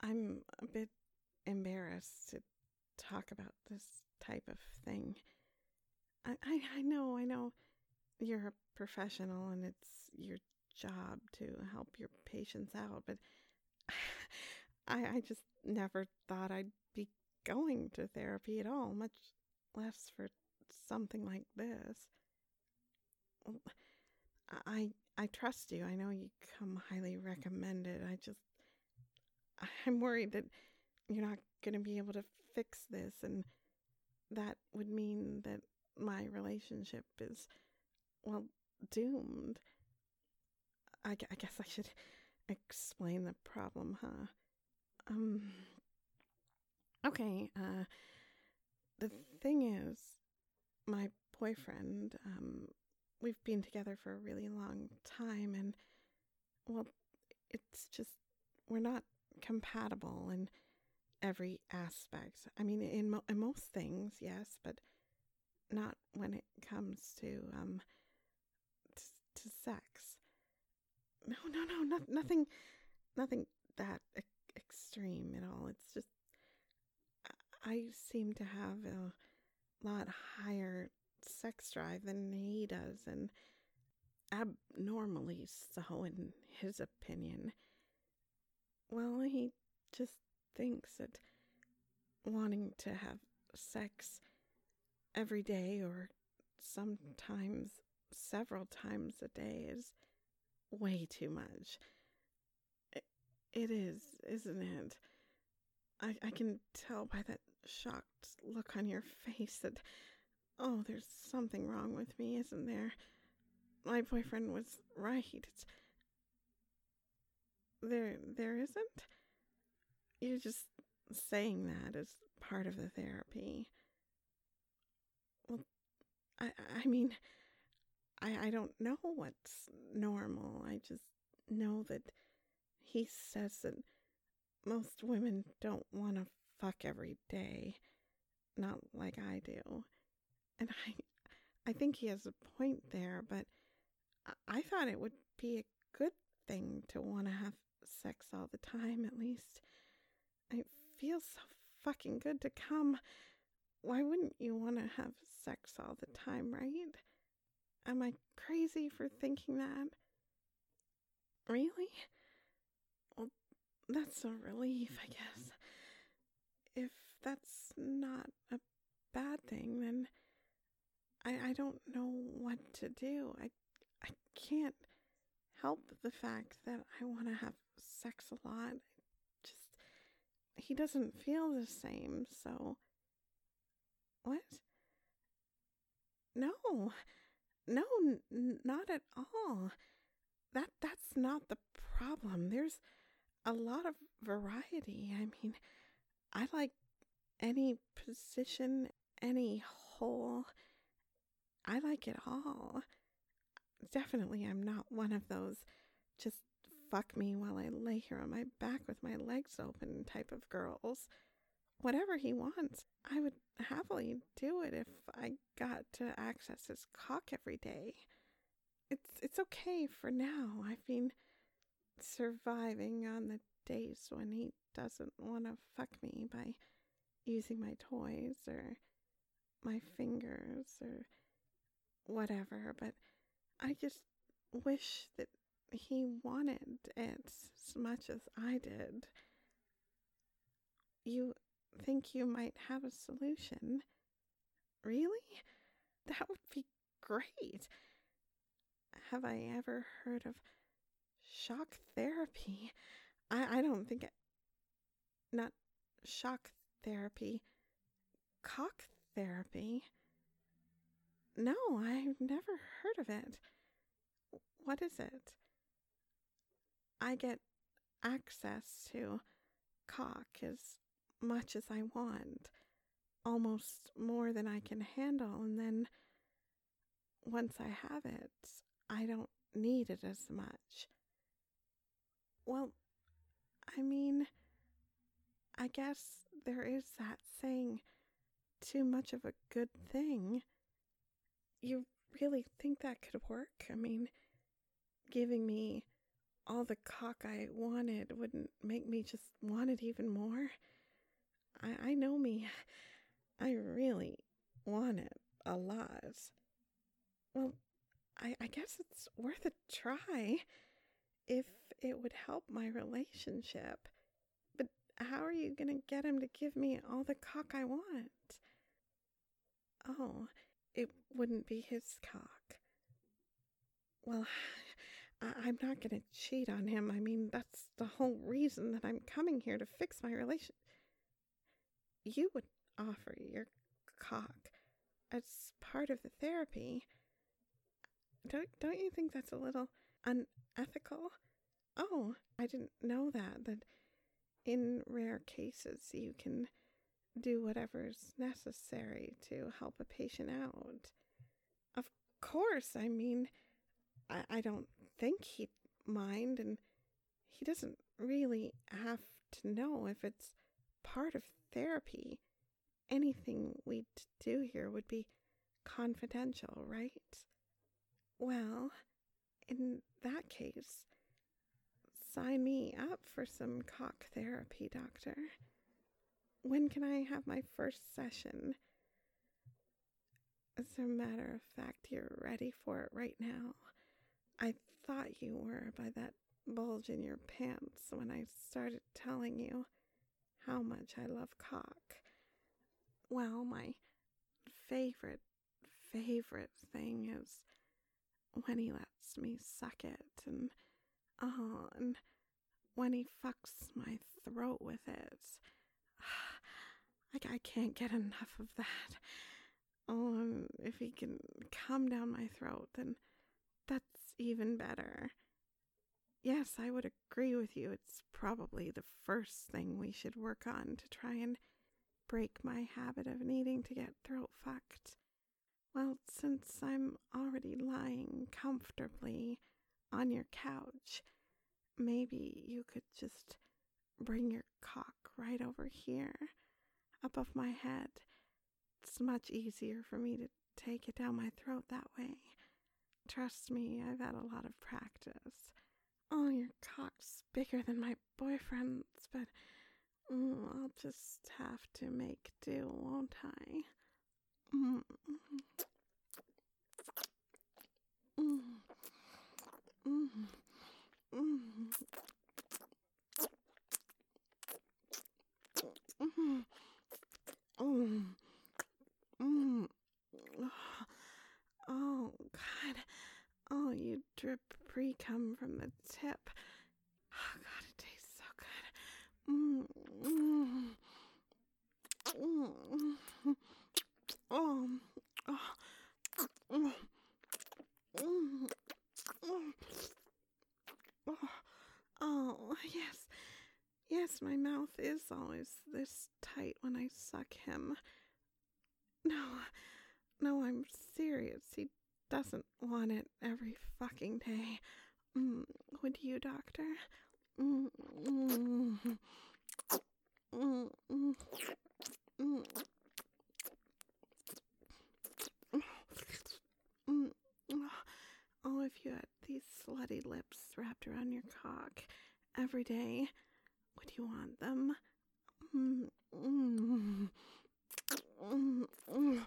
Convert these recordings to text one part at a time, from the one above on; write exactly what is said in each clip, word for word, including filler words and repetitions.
I'm a bit embarrassed to talk about this type of thing. I, I, I know, I know you're a professional and it's your job to help your patients out, but I, I just never thought I'd be going to therapy at all, much less for something like this. I, I trust you. I know you come highly recommended. I just, I'm worried that you're not going to be able to fix this, and that would mean that my relationship is, well, doomed. I, I guess I should explain the problem, huh? Um, okay, uh, the thing is, my boyfriend, um, we've been together for a really long time, and, well, it's just, we're not compatible in every aspect. I mean, in, mo- in most things, yes, but not when it comes to, um, t- to sex. No, no, no, not, nothing, nothing that e- extreme at all. It's just, I, I seem to have a lot higher sex drive than he does, and abnormally so, in his opinion. Well, he just thinks that wanting to have sex every day or sometimes several times a day is way too much. It, it is, isn't it? I, I can tell by that shocked look on your face that, oh, there's something wrong with me, isn't there? My boyfriend was right. It's, there, there isn't? You're just saying that as part of the therapy. Well, I, I mean, I, I don't know what's normal. I just know that he says that most women don't want to fuck every day. Not like I do. And I, I think he has a point there, but I, I thought it would be a good thing to want to have sex all the time, at least. It feels so fucking good to come. Why wouldn't you want to have sex all the time, right? Am I crazy for thinking that? Really? Well, that's a relief, I guess. If that's not a bad thing, then I, I don't know what to do. I, I can't help the fact that I want to have sex a lot. Just, he doesn't feel the same, so... What? No, no, n- not at all. That that's not the problem. There's a lot of variety. I mean, I like any position, any hole. I like it all. Definitely, I'm not one of those just fuck me while I lay here on my back with my legs open type of girls. Whatever he wants, I would happily do it if I got to access his cock every day. It's it's okay for now. I've been surviving on the days when he doesn't want to fuck me by using my toys or my fingers or whatever, but I just wish that he wanted it as much as I did. You think you might have a solution? Really? That would be great. Have I ever heard of shock therapy? I, I don't think it... Not shock therapy. Cock therapy? No, I've never heard of it. What is it? I get access to cock as much as I want. Almost more than I can handle, and then once I have it, I don't need it as much. Well, I mean, I guess there is that saying, too much of a good thing. You really think that could work? I mean, giving me all the cock I wanted wouldn't make me just want it even more. I, I know me. I really want it a lot. Well, I, I guess it's worth a try if it would help my relationship. But how are you going to get him to give me all the cock I want? Oh, it wouldn't be his cock. Well, I- I'm not going to cheat on him. I mean, that's the whole reason that I'm coming here, to fix my relation. You would offer your cock as part of the therapy. Don't, don't you think that's a little unethical? Oh, I didn't know that, that in rare cases you can do whatever's necessary to help a patient out. Of course, I mean, I, I don't think he'd mind, and he doesn't really have to know if it's part of therapy. Anything we'd do here would be confidential, right? Well, in that case, sign me up for some cock therapy, doctor. When can I have my first session? As a matter of fact, you're ready for it right now. I thought you were by that bulge in your pants when I started telling you how much I love cock. Well, my favorite, favorite thing is when he lets me suck it, and, oh, and when he fucks my throat with it. I, I can't get enough of that. Oh, and if he can come down my throat, then that's even better. Yes, I would agree with you. It's probably the first thing we should work on to try and break my habit of needing to get throat fucked. Well, since I'm already lying comfortably on your couch, maybe you could just bring your cock right over here, above my head. It's much easier for me to take it down my throat that way. Trust me, I've had a lot of practice. Oh, your cock's bigger than my boyfriend's, but mm, I'll just have to make do, won't I? Mm. Mm. Mm. Mm. Mm. Mm. Mm. Oh, God. Oh, you drip pre-cum from the tip. Oh, God, it tastes so good. Mm. Mm. Mm. Oh. Oh. Mm. Mm. Oh. Oh, yes. Yes, my mouth is always this tight when I suck him. No, no, I'm serious. He doesn't want it every fucking day. Mm, would you, doctor? Mm, mm, mm, mm, mm, mm. Oh, if you had these slutty lips wrapped around your cock every day, would you want them? Mm, mm, mm, mm,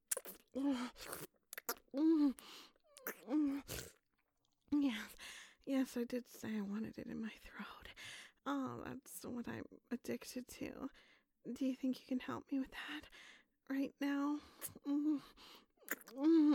mm, mm. Yes, yes, I did say I wanted it in my throat. Oh, that's what I'm addicted to. Do you think you can help me with that right now? Mm, mm.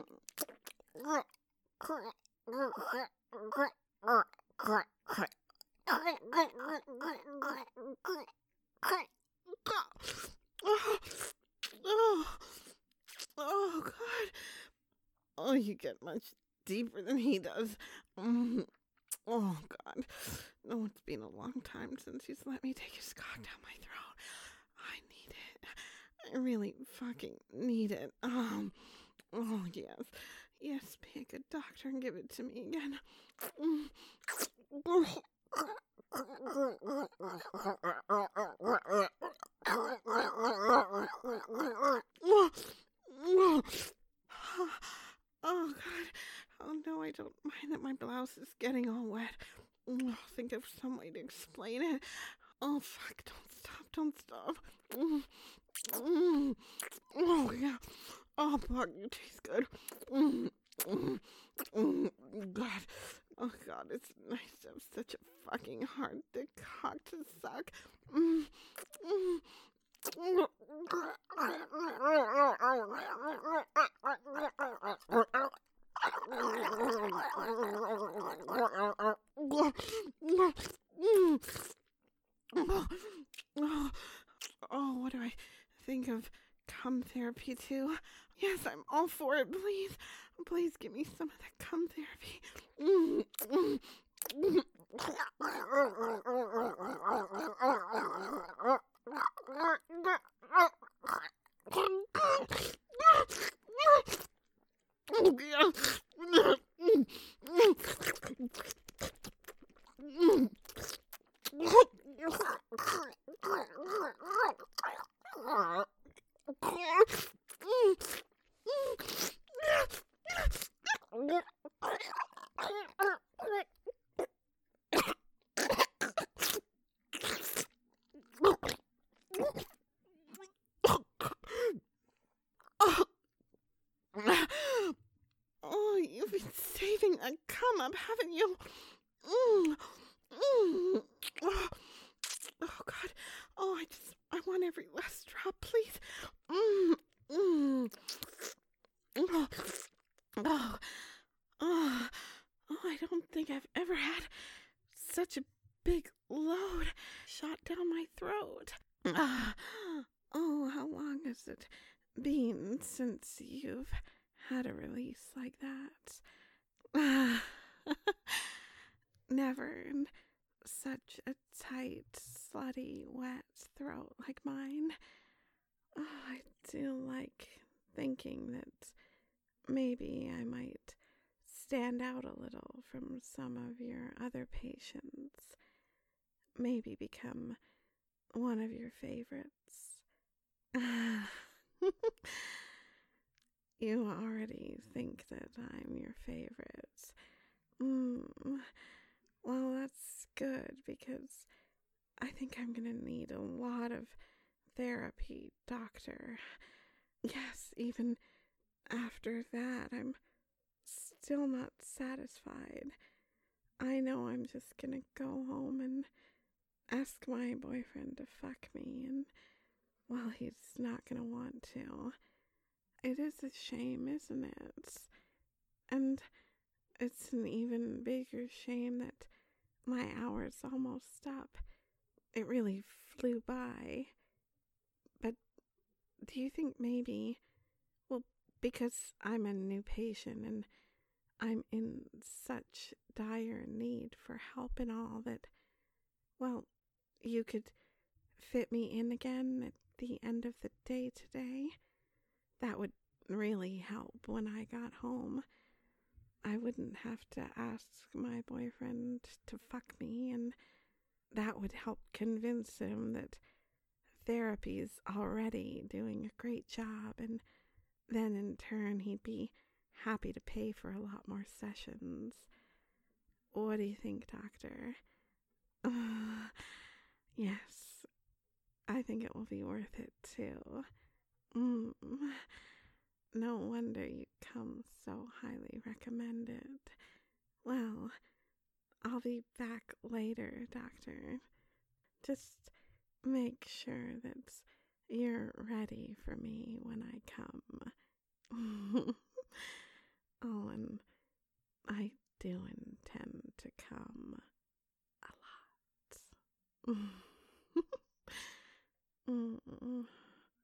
Oh, oh, God. Oh, you get much deeper than he does. Mm. Oh, God. No, it's been a long time since he's let me take his cock down my throat. I need it. I really fucking need it. Um, oh, yes. Yes, be a good doctor and give it to me again. Mm. Oh, God. Oh, no, I don't mind that my blouse is getting all wet. of some way to explain it. Oh, fuck, don't stop, don't stop. Mm, mm, oh, yeah. Oh, fuck, you taste good. Mm, mm, mm, God. Oh, God, it's nice to have such a fucking hard dick cock to suck. Mm, mm. Oh, what do I think of cum therapy too? Yes, I'm all for it. Please, please give me some of that cum therapy. Mm, mm, mm. Oh, you've been saving a cum up, haven't you? Mm, mm. Oh, oh, God. Oh, I just, I want every last drop, please. Mm, mm. Oh, oh, oh, oh, I don't think I've ever had such a big load shot down my throat. Uh, oh, how long has it been since you've had a release like that? Never in such a tight, slutty, wet throat like mine. Oh, I do like thinking that maybe I might stand out a little from some of your other patients. Maybe become one of your favorites. You already think that I'm your favorite. Mm. Well, that's good, because I think I'm gonna need a lot of therapy, doctor. Yes, even after that, I'm still not satisfied. I know I'm just gonna go home and ask my boyfriend to fuck me, and, well, he's not gonna want to. It is a shame, isn't it? And it's an even bigger shame that my hour's almost up. It really flew by. But do you think maybe, well, because I'm a new patient and I'm in such dire need for help and all, that, well, you could fit me in again at the end of the day today? That would really help when I got home. I wouldn't have to ask my boyfriend to fuck me, and that would help convince him that therapy's already doing a great job, and then in turn he'd be happy to pay for a lot more sessions. What do you think, doctor? Uh, yes, I think it will be worth it too. Mm. No wonder you come so highly recommended. Well, I'll be back later, doctor. Just make sure that you're ready for me when I come. Oh, and I do intend to come a lot. Mm.